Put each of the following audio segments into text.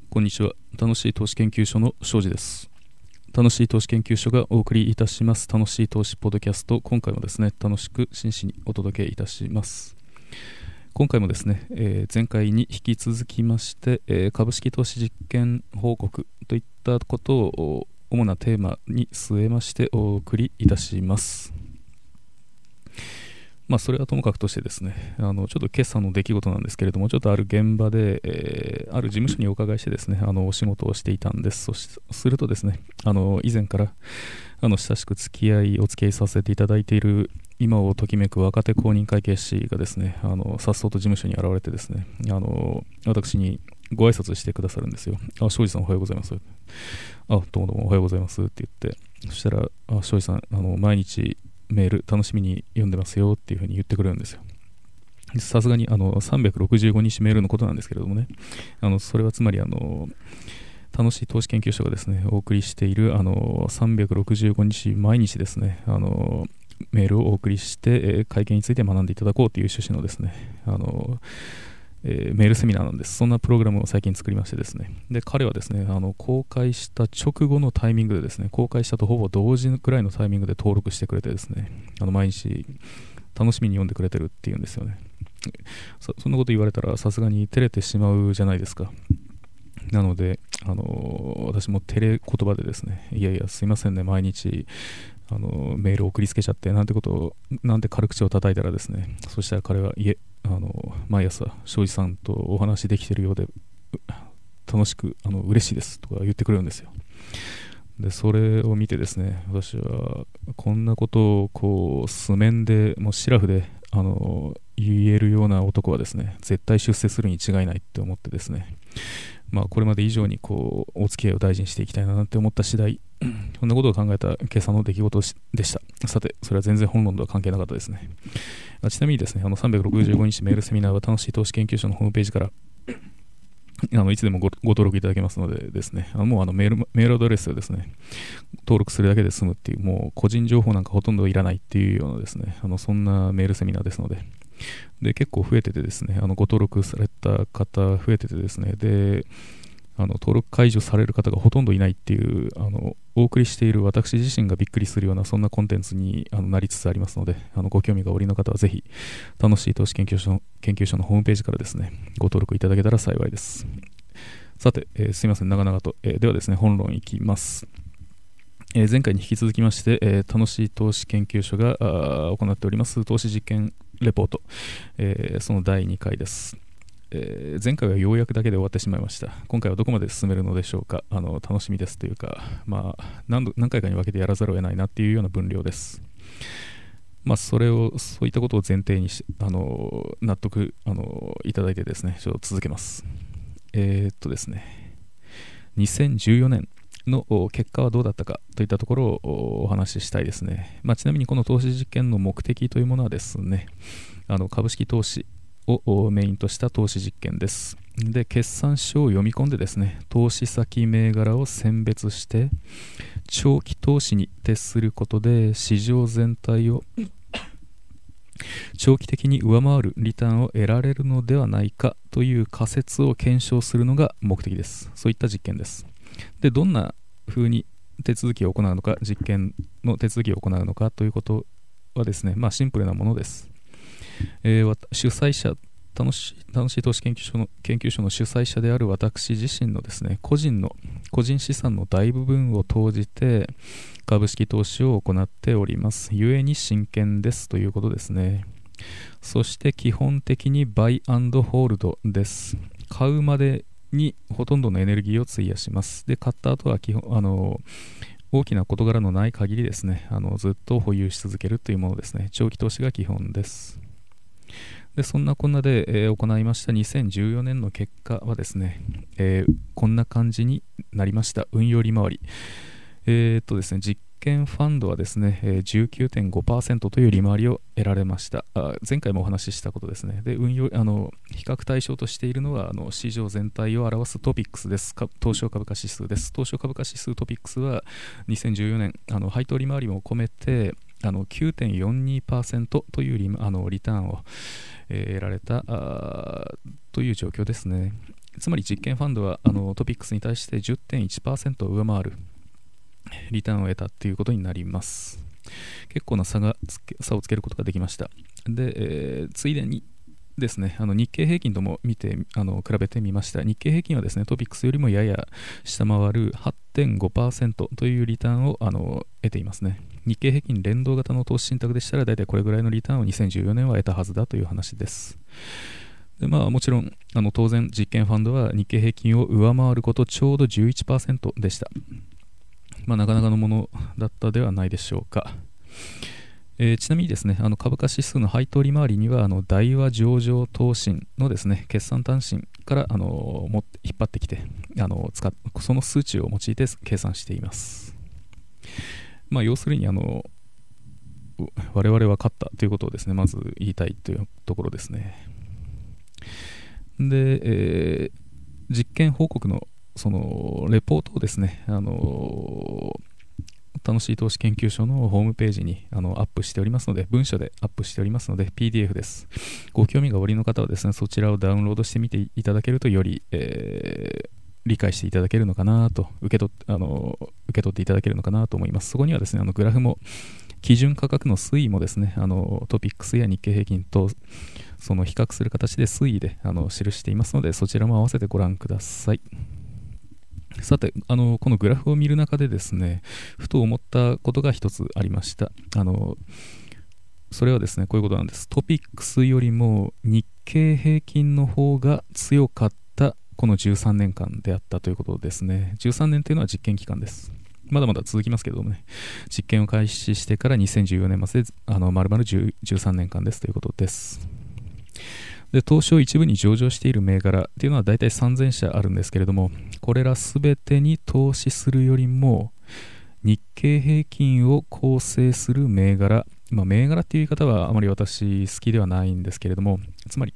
こんにちは。楽しい投資研究所の庄司です。楽しい投資研究所がお送りいたします楽しい投資ポッドキャスト、今回もですね、楽しく真摯にお届けいたします。今回もですね、前回に引き続きまして、株式投資実験報告といったことを主なテーマに据えましてお送りいたします。それはともかくとしてですね、ちょっと今朝の出来事なんですけれども、ちょっとある現場で、ある事務所にお伺いしてですね、お仕事をしていたんです。するとですね、以前から親しくお付き合いさせていただいている今をときめく若手公認会計士がですね、さっそうと事務所に現れてですね、私にご挨拶してくださるんですよ。庄司さんおはようございます。どうもどうもおはようございますって言って、そしたら、庄司さん、毎日メール楽しみに読んでますよっていうふうに言ってくれるんですよ。さすがに365日メールのことなんですけれどもね、それはつまり楽しい投資研究所がですねお送りしている365日毎日ですねメールをお送りして、会計について学んでいただこうという趣旨のですねメールセミナーなんです。そんなプログラムを最近作りましてですね、で彼はですね公開した直後のタイミングでですね、公開したとほぼ同時くらいのタイミングで登録してくれてですね、毎日楽しみに読んでくれてるっていうんですよね。そんなこと言われたらさすがに照れてしまうじゃないですか。なので私も照れ言葉でですね、いやいやすいませんね、毎日メールを送りつけちゃってなんて軽口を叩いたらですね、そしたら彼はいえ毎朝庄司さんとお話できているようで楽しく嬉しいですとか言ってくれるんですよ。でそれを見てですね、私はこんなことをこう素面でもうシラフで言えるような男はですね絶対出世するに違いないって思ってですね、これまで以上にこうお付き合いを大事にしていきたいなって思った次第、そんなことを考えた今朝の出来事でした。さて、それは全然本論とは関係なかったですね。ちなみにですね、365日メールセミナーは楽しい投資研究所のホームページからいつでもご登録いただけますのでですね、もうメールアドレスをですね登録するだけで済むっていう、もう個人情報なんかほとんどいらないっていうようなですねそんなメールセミナーですので、結構増えててですね、ご登録された方増えててですね、で登録解除される方がほとんどいないっていうお送りしている私自身がびっくりするようなそんなコンテンツになりつつありますので、ご興味がおありの方はぜひ楽しい投資研究所のホームページからですねご登録いただけたら幸いです。さて、すいません長々と、ではですね本論いきます。前回に引き続きまして、楽しい投資研究所が行っております投資実験レポート、その第2回です。前回は要約だけで終わってしまいました。今回はどこまで進めるのでしょうか。楽しみですというか、何回かに分けてやらざるを得ないなっていうような分量です。そういったことを前提にし納得いただいてですね、ちょっと続けます。ですね、2014年の結果はどうだったかといったところをお話ししたいですね。ちなみにこの投資実験の目的というものはですね、株式投資をメインとした投資実験です。で、決算書を読み込んでですね、投資先銘柄を選別して長期投資に徹することで市場全体を長期的に上回るリターンを得られるのではないかという仮説を検証するのが目的です。そういった実験です。で、どんな風に手続きを行うのか、実験の手続きを行うのかということはですね、シンプルなものです。主催者、楽しい投資研究所の主催者である私自身のですね個人資産の大部分を投じて株式投資を行っております。ゆえに真剣ですということですね。そして基本的にバイアンドホールドです。買うまでにほとんどのエネルギーを費やします。で、買った後は大きな事柄のない限りですねずっと保有し続けるというものですね。長期投資が基本です。でそんなこんなで、行いました2014年の結果はですね、こんな感じになりました。運用利回り、ですね、実験ファンドはですね、19.5% という利回りを得られました。前回もお話ししたことですね。で運用比較対象としているのは市場全体を表すトピックスです。東証株価指数です。東証株価指数トピックスは2014年配当利回りも込めて9.42% というリターンを得られたという状況ですね。 つまり実験ファンドはトピックスに対して 10.1% を上回るリターンを得たということになります。結構な差をつけることができました。で、ついでにですね、日経平均とも比べてみました。日経平均はですね、トピックスよりもやや下回る 8.5% というリターンを得ていますね。日経平均連動型の投資信託でしたら、大体これぐらいのリターンを2014年は得たはずだという話です。で、もちろん当然実験ファンドは日経平均を上回ることちょうど 11% でした。なかなかのものだったではないでしょうか。ちなみにですね、株価指数の配当利回りには大和上場投信のですね、決算単身から引っ張ってきてその数値を用いて計算しています。要するに我々は勝ったということをですね、まず言いたいというところですね。で、実験報告のそのレポートをですね、楽しい投資研究所のホームページにアップしておりますので、文書でアップしておりますので、PDF です。ご興味がおありの方はですね、そちらをダウンロードしてみていただけるとより、理解していただけるのかなと、受け取っていただけるのかなと思います。そこにはですね、グラフも、基準価格の推移もですね、トピックスや日経平均とその比較する形で推移で記していますので、そちらも合わせてご覧ください。さて、このグラフを見る中でですね、ふと思ったことが一つありました。それはですね、こういうことなんです。トピックスよりも日経平均の方が強かったこの13年間であったということですね。13年というのは実験期間です。まだまだ続きますけどもね、実験を開始してから2014年末で丸々13年間ですということです。で、東証一部に上場している銘柄っていうのは大体3000社あるんですけれども、これらすべてに投資するよりも日経平均を構成する銘柄、銘柄っていう言い方はあまり私好きではないんですけれども、つまり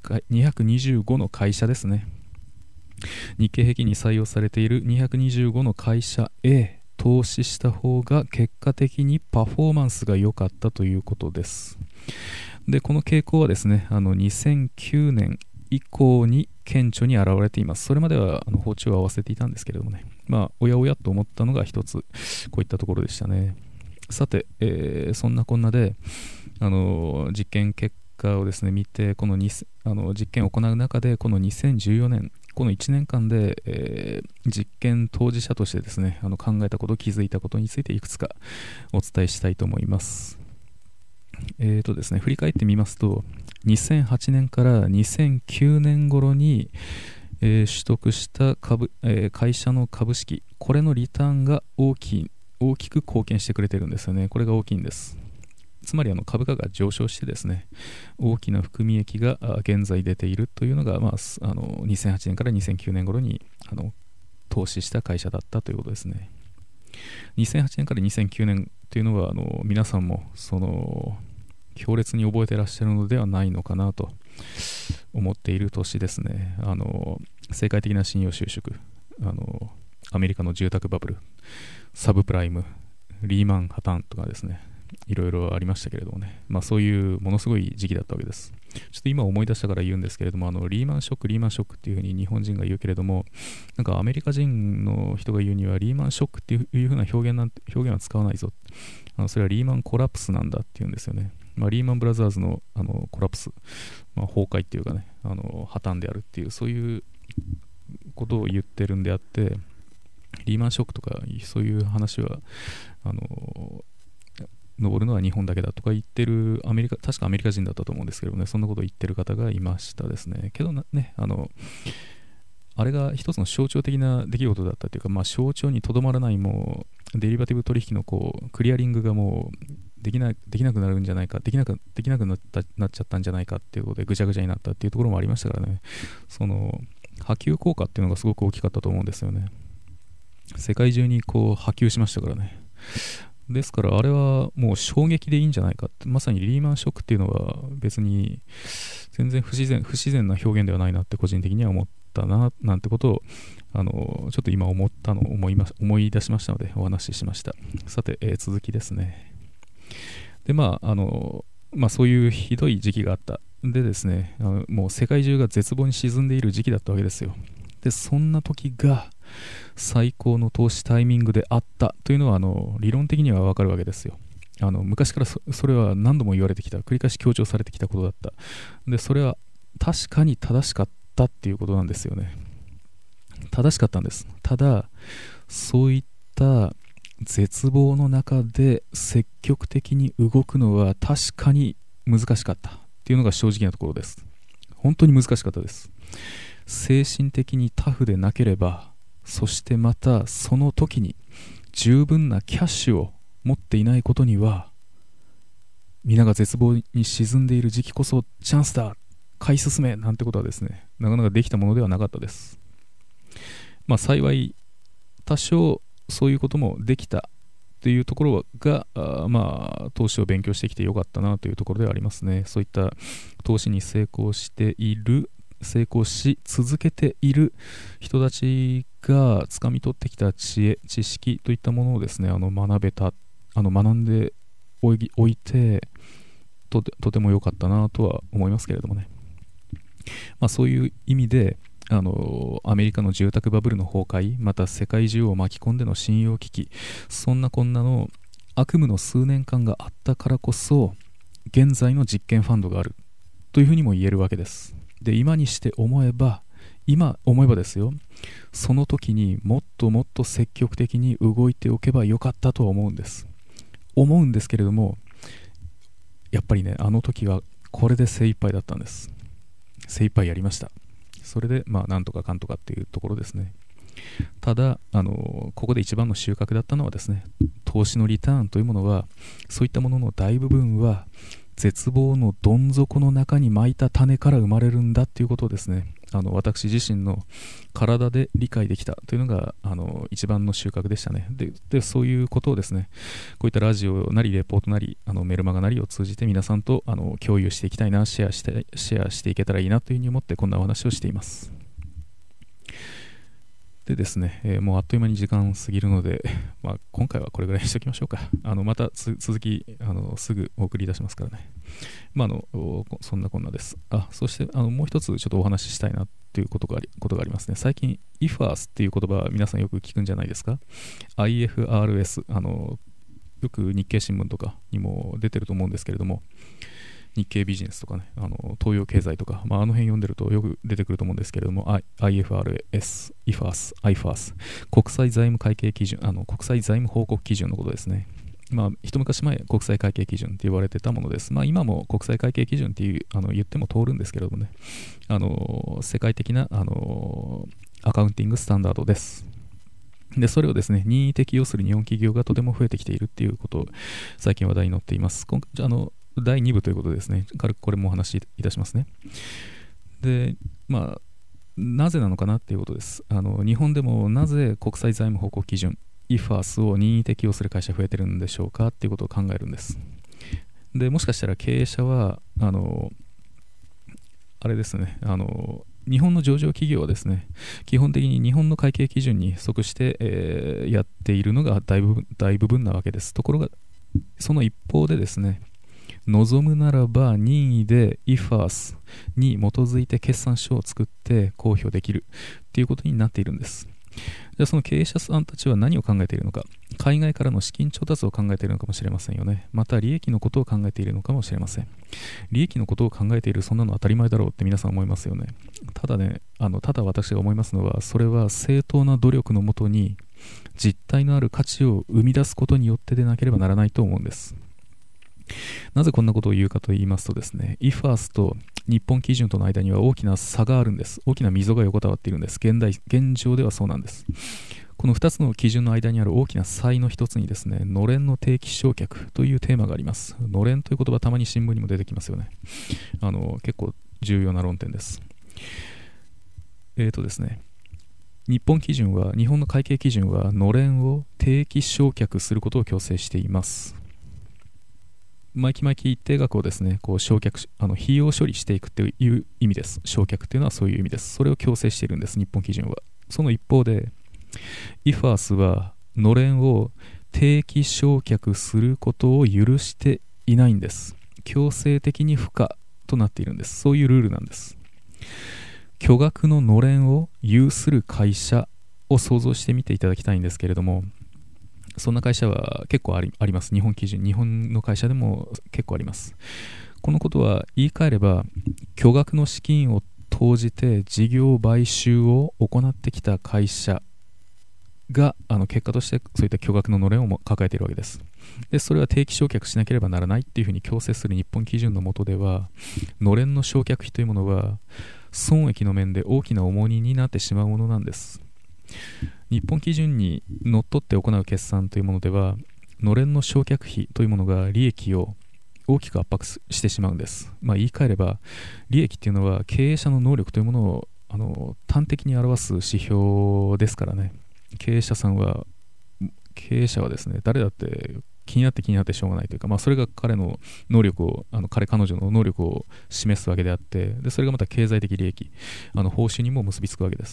225の会社ですね。日経平均に採用されている225の会社へ投資した方が結果的にパフォーマンスが良かったということです。で、この傾向はですね、2009年以降に顕著に現れています。それまでは包丁を合わせていたんですけれどもね、おやおやと思ったのが一つ、こういったところでしたね。さて、そんなこんなで、実験結果をですね、見て、この実験を行う中で、この2014年、この1年間で、実験当事者としてですね、考えたこと、気づいたことについていくつかお伝えしたいと思います。ですね、振り返ってみますと、2008年から2009年頃に、取得した会社の株式、これのリターンが大きく貢献してくれてるんですよね。これが大きいんです。つまり株価が上昇してですね、大きな含み益が現在出ているというのが、2008年から2009年頃に投資した会社だったということですね。2008年から2009年というのは皆さんも強烈に覚えてらっしゃるのではないのかなと思っている年ですね。世界的な信用収縮、アメリカの住宅バブル、サブプライム、リーマン破綻とかですね、いろいろありましたけれどもね、そういうものすごい時期だったわけです。ちょっと今思い出したから言うんですけれども、リーマンショックっていうふうに日本人が言うけれども、なんかアメリカ人の人が言うにはリーマンショックっていうふうな表現は使わないぞ、それはリーマンコラプスなんだっていうんですよね。リーマンブラザーズのコラプス、崩壊っていうかね、破綻であるっていう、そういうことを言ってるんであって、リーマンショックとかそういう話は登るのは日本だけだとか言ってる確かアメリカ人だったと思うんですけどね、そんなことを言ってる方がいましたですね。けどね、あれが一つの象徴的な出来事だったというか、象徴にとどまらない、もうデリバティブ取引のクリアリングがもうできなくなるんじゃないか、できなくなっちゃったんじゃないかっていうことでぐちゃぐちゃになったっていうところもありましたからね、その波及効果っていうのがすごく大きかったと思うんですよね。世界中に波及しましたからね。ですからあれはもう衝撃でいいんじゃないかって、まさにリーマンショックっていうのは別に全然不自然な表現ではないなって個人的には思ったななんてことをちょっと今思い出しましたのでお話ししました。さて、続きですね。でそういうひどい時期があった。でですね、もう世界中が絶望に沈んでいる時期だったわけですよ。 でそんな時が最高の投資タイミングであったというのは理論的には分かるわけですよ。昔からそれは何度も言われてきた、繰り返し強調されてきたことだった。でそれは確かに正しかったっていうことなんですよね。正しかったんです。ただそういった絶望の中で積極的に動くのは確かに難しかったっていうのが正直なところです。本当に難しかったです。精神的にタフでなければ、そしてまたその時に十分なキャッシュを持っていないことには、皆が絶望に沈んでいる時期こそチャンスだ、買い進めなんてことはですね、なかなかできたものではなかったです。幸い多少そういうこともできたというところが、投資を勉強してきてよかったなというところではありますね。そういった投資に成功し続けている人たちが掴み取ってきた知恵、知識といったものをですね、学んでおいてとても良かったなとは思いますけれどもね。そういう意味でアメリカの住宅バブルの崩壊、また世界中を巻き込んでの信用危機、そんなこんなの悪夢の数年間があったからこそ現在の実験ファンドがあるというふうにも言えるわけです。で今思えばですよ、その時にもっともっと積極的に動いておけばよかったとは思うんですけれども、やっぱりね、あの時はこれで精一杯だったんです。精一杯やりました。それでなんとかかんとかっていうところですね。ただここで一番の収穫だったのはですね、投資のリターンというものは、そういったものの大部分は絶望のどん底の中に蒔いた種から生まれるんだっていうことをですね、私自身の体で理解できたというのが一番の収穫でしたね。でそういうことをですね、こういったラジオなりレポートなりメルマガなりを通じて皆さんと共有していきたいな、シェアしていけたらいいなというふうに思って、こんなお話をしています。でですね、もうあっという間に時間過ぎるので、今回はこれぐらいにしておきましょうか。また続きすぐお送りいたしますからね。そんなこんなです。そしてもう一つちょっとお話ししたいなということがありますね。最近 IFRS っていう言葉皆さんよく聞くんじゃないですか。 IFRS、よく日経新聞とかにも出てると思うんですけれども、日経ビジネスとかね、東洋経済とか、あの辺読んでるとよく出てくると思うんですけれども、IFRS、IFRS、国際財務会計基準、国際財務報告基準のことですね。一昔前、国際会計基準って言われてたものです。今も国際会計基準っていう言っても通るんですけれどもね、世界的なアカウンティングスタンダードです。でそれをですね、任意適用する日本企業がとても増えてきているっていうことを最近話題に載っています。第2部ということでですね、軽くこれもお話しいたしますね。で、なぜなのかなっていうことです。日本でもなぜ国際財務報告基準 IFRS を任意適用する会社増えてるんでしょうかっていうことを考えるんです。でもしかしたら経営者はあれですね、日本の上場企業はですね、基本的に日本の会計基準に即して、やっているのが大部分なわけです。ところがその一方でですね、望むならば任意で IFRS に基づいて決算書を作って公表できるっていうことになっているんです。じゃあその経営者さんたちは何を考えているのか、海外からの資金調達を考えているのかもしれませんよね。また利益のことを考えているのかもしれません。利益のことを考えている、そんなの当たり前だろうって皆さん思いますよね。ただ私が思いますのは、それは正当な努力のもとに実体のある価値を生み出すことによってでなければならないと思うんです。なぜこんなことを言うかと言いますとですね、IFRS と日本基準との間には大きな差があるんです。大きな溝が横たわっているんです。現状ではそうなんです。この2つの基準の間にある大きな差異の一つにですね、のれんの定期償却というテーマがあります。のれんという言葉、たまに新聞にも出てきますよね。結構重要な論点です。ですね、日本の会計基準はのれんを定期償却することを強制しています。毎期一定額をですね、償却費用処理していくという意味です。償却というのはそういう意味です。それを強制しているんです、日本基準は。その一方で IFRS はのれんを定期償却することを許していないんです。強制的に不可となっているんです。そういうルールなんです。 巨額ののれんを有する会社を想像してみていただきたいんですけれども、そんな会社は結構あります。日本基準、日本の会社でも結構あります。このことは言い換えれば、巨額の資金を投じて事業買収を行ってきた会社が結果としてそういった巨額ののれんを抱えているわけです。で、それは定期償却しなければならないっていうふうに強制する日本基準の下では、のれんの償却費というものは損益の面で大きな重荷になってしまうものなんです。日本基準にのっとって行う決算というものでは、のれんの償却費というものが利益を大きく圧迫してしまうんです。言い換えれば、利益っていうのは経営者の能力というものを端的に表す指標ですからね。経営者はですね、誰だって気になってしょうがないというか、それが彼の能力を、彼女の能力を示すわけであって、でそれがまた経済的利益、報酬にも結びつくわけです。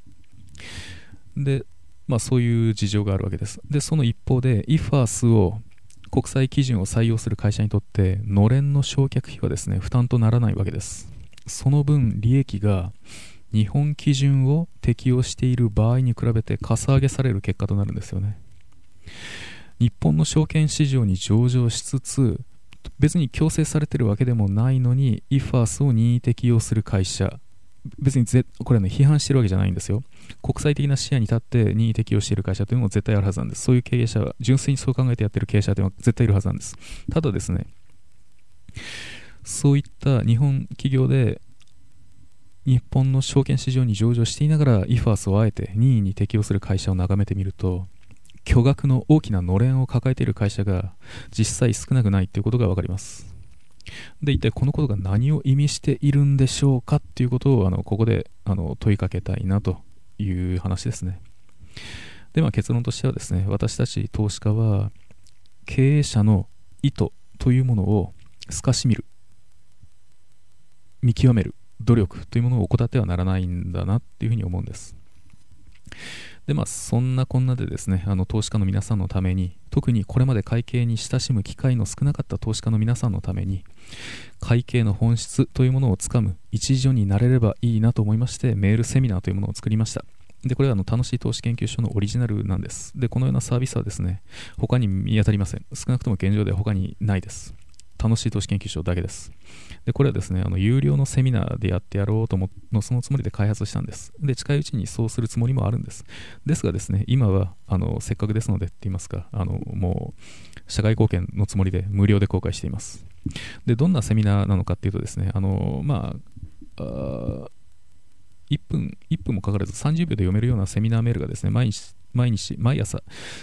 で、そういう事情があるわけです。で、その一方で、IFRS を国際基準を採用する会社にとって、のれんの償却費はですね、負担とならないわけです。その分、利益が日本基準を適用している場合に比べてかさ上げされる結果となるんですよね。日本の証券市場に上場しつつ、別に強制されているわけでもないのに IFRS を任意適用する会社、別にこれはね、批判してるわけじゃないんですよ。国際的な視野に立って任意適用している会社というのも絶対あるはずなんです。そういう経営者は、純粋にそう考えてやってる経営者というのは絶対いるはずなんです。ただですね、そういった日本企業で日本の証券市場に上場していながら IFRS をあえて任意に適用する会社を眺めてみると、巨額の大きなのれんを抱えている会社が実際少なくないということが分かります。で、一体このことが何を意味しているんでしょうかっていうことをここで問いかけたいなという話ですね。で、結論としてはですね、私たち投資家は経営者の意図というものを透かし見る、見極める努力というものを怠ってはならないんだなっていうふうに思うんです。で、そんなこんなでですね、投資家の皆さんのために、特にこれまで会計に親しむ機会の少なかった投資家の皆さんのために、会計の本質というものをつかむ一助になれればいいなと思いまして、メールセミナーというものを作りました。で、これは楽しい投資研究所のオリジナルなんです。で、このようなサービスはですね、他に見当たりません。少なくとも現状では他にないです。楽しい投資研究所だけです。で、これはですね、有料のセミナーでやってやろうとそのつもりで開発したんです。で、近いうちにそうするつもりもあるんです。ですがですね、今はせっかくですのでって言いますか、もう社会貢献のつもりで無料で公開しています。で、どんなセミナーなのかっていうとですね、1分もかからず30秒で読めるようなセミナーメールがですね、毎朝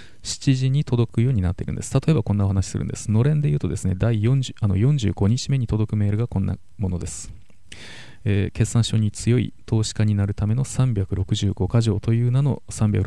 7時に届くようになっているんです。例えばこんなお話するんです。のれんで言うとですね、45日目に届くメールがこんなものです。決算書に強い投資家になるための365箇条という名の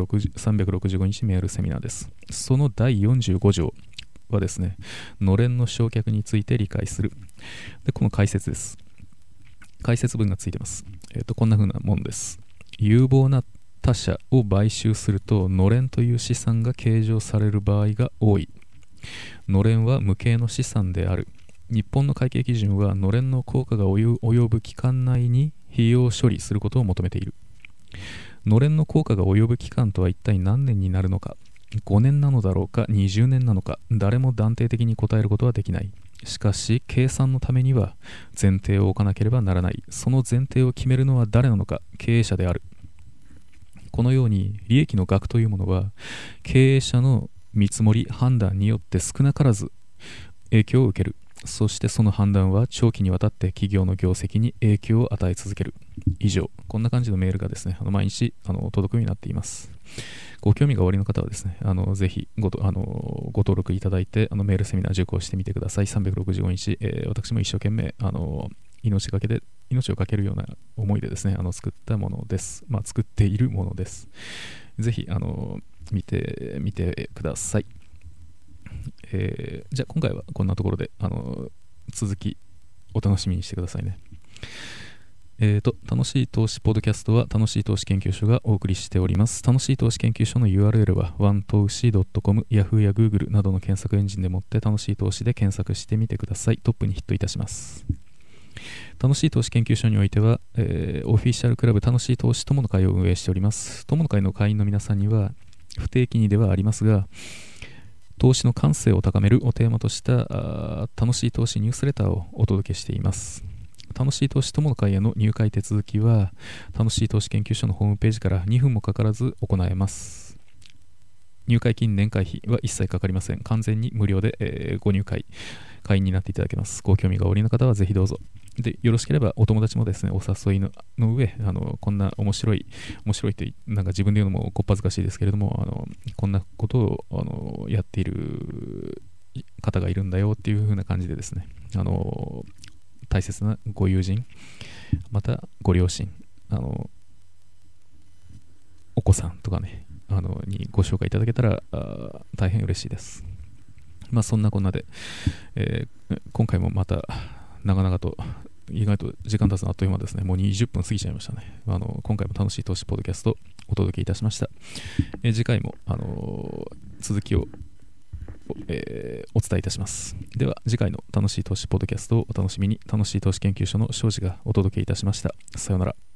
365日メールセミナーです。その第45条はですね、のれんの償却について理解する。で、この解説です。解説文がついてます。こんな風なものです。有望な他社を買収すると、のれんという資産が計上される場合が多い。のれんは無形の資産である。日本の会計基準は、のれんの効果が及ぶ期間内に費用処理することを求めている。のれんの効果が及ぶ期間とは一体何年になるのか。5年なのだろうか、20年なのか、誰も断定的に答えることはできない。しかし、計算のためには前提を置かなければならない。その前提を決めるのは誰なのか、経営者である。このように利益の額というものは経営者の見積もり判断によって少なからず影響を受ける。そしてその判断は長期にわたって企業の業績に影響を与え続ける。以上、こんな感じのメールがですね、毎日届くようになっています。ご興味がおありの方はですね、ぜひご登録いただいてメールセミナー受講してみてください。365日、私も一生懸命命をかけるような思いでですね、作ったものです。作っているものです。ぜひ見てみてください。じゃあ今回はこんなところで続きお楽しみにしてくださいね。楽しい投資ポッドキャストは楽しい投資研究所がお送りしております。楽しい投資研究所の URL は 1投資.com、Yahoo や Google などの検索エンジンでもって楽しい投資で検索してみてください。トップにヒットいたします。 楽しい投資研究所においては、オフィシャルクラブ楽しい投資友の会を運営しております。友の会の会員の皆さんには不定期にではありますが、投資の感性を高めるをテーマとした楽しい投資ニュースレターをお届けしています。楽しい投資友の会への入会手続きは楽しい投資研究所のホームページから2分もかからず行えます。入会金年会費は一切かかりません。完全に無料で、ご入会会員になっていただけます。ご興味がおありの方はぜひどうぞ。で、よろしければお友達もですね、お誘いの上、こんな面白いってなんか自分で言うのもこっぱずかしいですけれども、こんなことをやっている方がいるんだよっていう風な感じでですね、大切なご友人、またご両親、お子さんとかね、にご紹介いただけたら大変嬉しいです。まあそんなこんなで、今回もまた長々と意外と時間経つのあっという間ですね。もう20分過ぎちゃいましたね。今回も楽しい投資ポッドキャストをお届けいたしました。次回も、続きを、お伝えいたします。では次回の楽しい投資ポッドキャストをお楽しみに。楽しい投資研究所の庄司がお届けいたしました。さようなら。